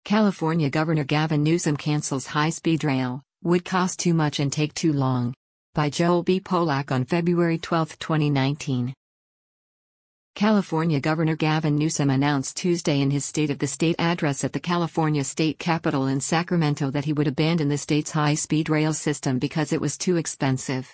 California Governor Gavin Newsom cancels high-speed rail, would cost too much and take too long. By Joel B. Polak on February 12, 2019. California Governor Gavin Newsom announced Tuesday in his State of the State address at the California State Capitol in Sacramento that he would abandon the state's high-speed rail system because it was too expensive.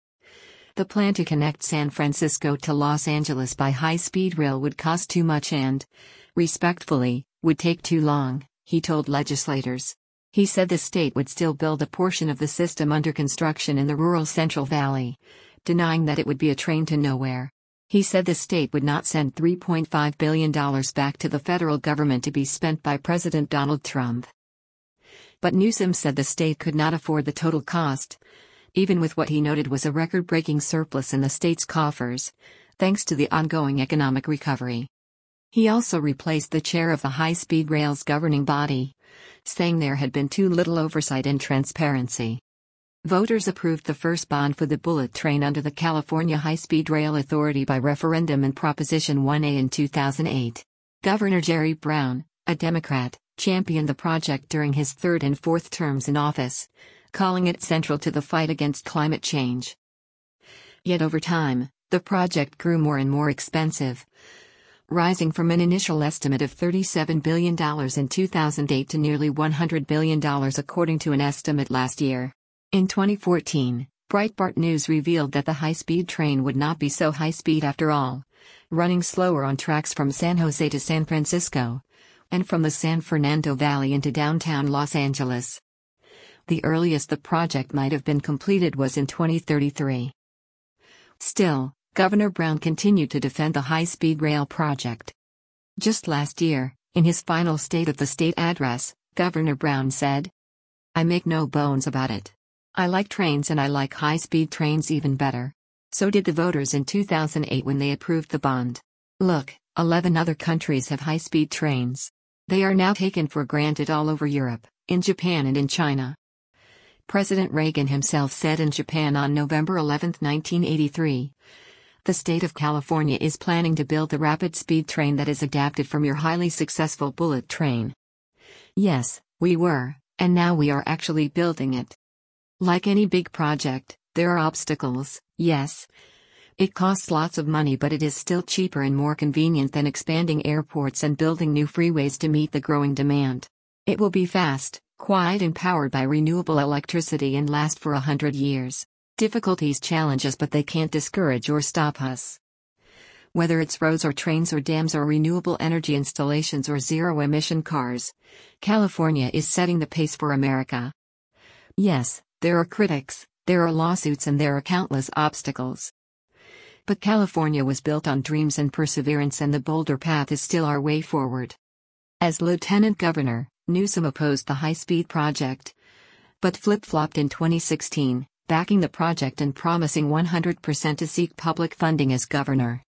The plan to connect San Francisco to Los Angeles by high-speed rail would cost too much and, respectfully, would take too long, he told legislators. He said the state would still build a portion of the system under construction in the rural Central Valley, denying that it would be a train to nowhere. He said the state would not send $3.5 billion back to the federal government to be spent by President Donald Trump. But Newsom said the state could not afford the total cost, even with what he noted was a record-breaking surplus in the state's coffers, thanks to the ongoing economic recovery. He also replaced the chair of the high-speed rail's governing body, saying there had been too little oversight and transparency. Voters approved the first bond for the bullet train under the California High-Speed Rail Authority by referendum in Proposition 1A in 2008. Governor Jerry Brown, a Democrat, championed the project during his third and fourth terms in office, calling it central to the fight against climate change. Yet over time, the project grew more and more expensive, rising from an initial estimate of $37 billion in 2008 to nearly $100 billion according to an estimate last year. In 2014, Breitbart News revealed that the high-speed train would not be so high-speed after all, running slower on tracks from San Jose to San Francisco, and from the San Fernando Valley into downtown Los Angeles. The earliest the project might have been completed was in 2033. Still, Governor Brown continued to defend the high-speed rail project. Just last year, in his final State of the State address, Governor Brown said, "I make no bones about it. I like trains and I like high-speed trains even better. So did the voters in 2008 when they approved the bond. Look, 11 other countries have high-speed trains. They are now taken for granted all over Europe, in Japan and in China." President Reagan himself said in Japan on November 11, 1983, "The state of California is planning to build the rapid-speed train that is adapted from your highly successful bullet train." Yes, we were, and now we are actually building it. Like any big project, there are obstacles, yes. It costs lots of money, but it is still cheaper and more convenient than expanding airports and building new freeways to meet the growing demand. It will be fast, quiet and powered by renewable electricity and last for 100 years. Difficulties challenge us, but they can't discourage or stop us. Whether it's roads or trains or dams or renewable energy installations or zero-emission cars, California is setting the pace for America. Yes, there are critics, there are lawsuits, and there are countless obstacles. But California was built on dreams and perseverance, and the bolder path is still our way forward. As Lieutenant Governor, Newsom opposed the high-speed project, but flip-flopped in 2016, backing the project and promising 100% to seek public funding as governor.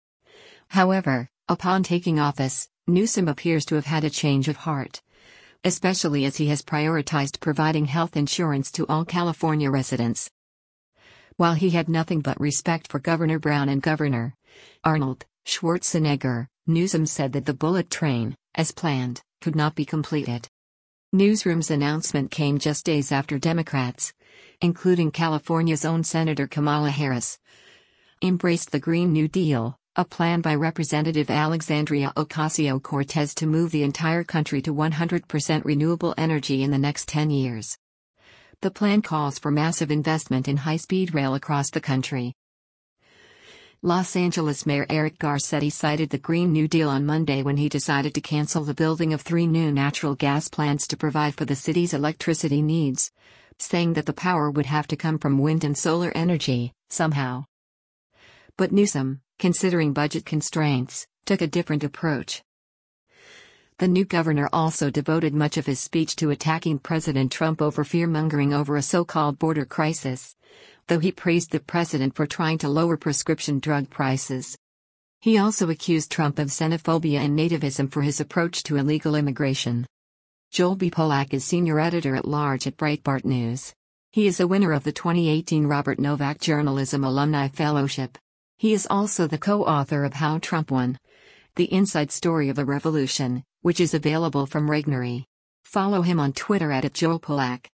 However, upon taking office, Newsom appears to have had a change of heart, especially as he has prioritized providing health insurance to all California residents. While he had nothing but respect for Governor Brown and Governor Arnold Schwarzenegger, Newsom said that the bullet train, as planned, could not be completed. Newsroom's announcement came just days after Democrats, including California's own Senator Kamala Harris, embraced the Green New Deal, a plan by Representative Alexandria Ocasio-Cortez to move the entire country to 100% renewable energy in the next 10 years. The plan calls for massive investment in high-speed rail across the country. Los Angeles Mayor Eric Garcetti cited the Green New Deal on Monday when he decided to cancel the building of 3 new natural gas plants to provide for the city's electricity needs, saying that the power would have to come from wind and solar energy, somehow. But Newsom, considering budget constraints, took a different approach. The new governor also devoted much of his speech to attacking President Trump over fear-mongering over a so-called border crisis, though he praised the president for trying to lower prescription drug prices. He also accused Trump of xenophobia and nativism for his approach to illegal immigration. Joel B. Polak is senior editor-at-large at Breitbart News. He is a winner of the 2018 Robert Novak Journalism Alumni Fellowship. He is also the co-author of How Trump Won: The Inside Story of a Revolution, which is available from Regnery. Follow him on Twitter at @JoelPolak.